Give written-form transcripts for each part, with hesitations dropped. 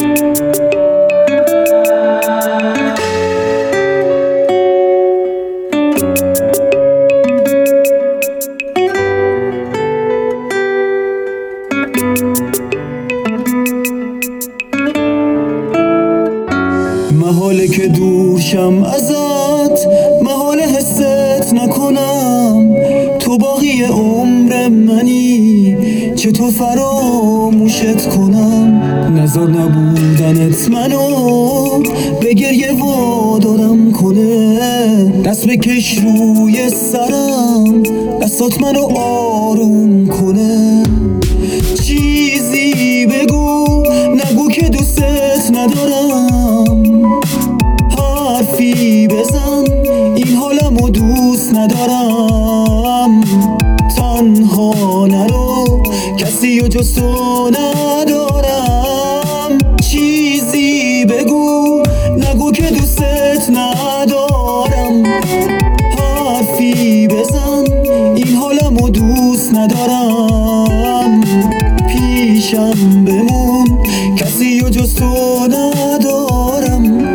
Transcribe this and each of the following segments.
محاله که دورشم ازت، محاله حست نکنم تو باقی عمر منی، چطور فراموشت کنم. نزار نبودنت منو به گریه وادارم کنه، دست بکش روی سرم، دستات منو آروم کنه. چیزی بگو، نگو که دوستت ندارم، حرفی بزن این حالمو دوست ندارم. تنها نرو، کسی و جز تو ندارم. چیزی بگو، نگو که دوستت ندارم، حرفی بزن این حالمو دوست ندارم. پیشم بمون، کسی و جز تو ندارم.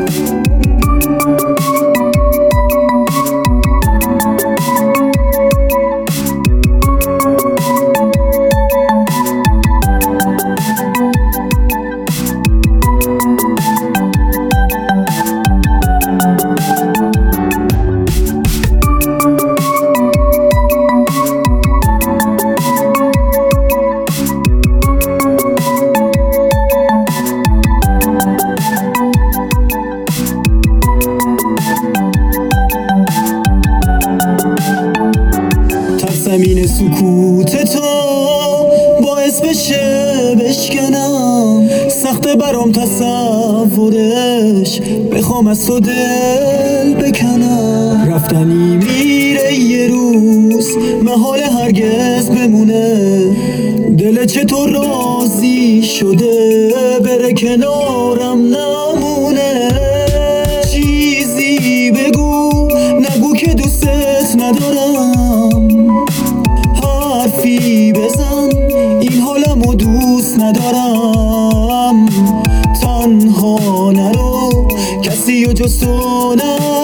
زمین سکوت تو باعث بشه بشکنم، سخته برام تصورش، بخوام از تو دل بکنم. رفتنی میره یه روز، محال هرگز بمونه، دل چطور راضی شده بره کنارم نمونه. چیزی بگو، نگو که دوستت ندارم، حرفی بزن این حالمو دوست ندارم. تنها نرو، کسی و جز تو ندارم.